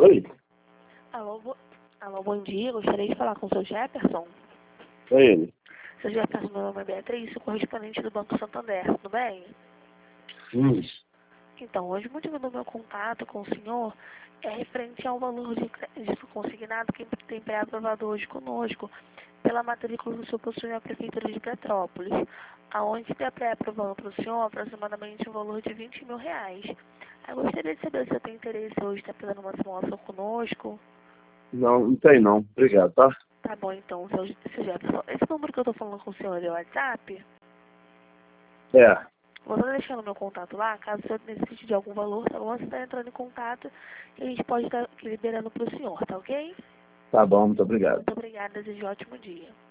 Oi? Alô, alô, bom dia. Gostaria de falar com o seu Jefferson. É ele. Seu Jefferson, meu nome é Beatriz, sou correspondente do Banco Santander, tudo bem? Então, hoje o motivo do meu contato com o senhor é referente ao valor de crédito consignado que tem pré-aprovado hoje conosco pela matrícula que o senhor possui na Prefeitura de Petrópolis, aonde está pré-aprovando para o senhor aproximadamente um valor de R$ 20.000. Eu gostaria de saber se você tem interesse hoje em estar fazendo uma simulação conosco. Não, não tem não. Obrigado, tá? Tá bom, então, seu Jefferson. Esse número que eu tô falando com o senhor é o WhatsApp? É. Vou estar deixando meu contato lá, caso o senhor necessite de algum valor, tá bom? Você está entrando em contato e a gente pode estar liberando para o senhor, tá ok? Tá bom, muito obrigado. Muito obrigada, desejo um ótimo dia.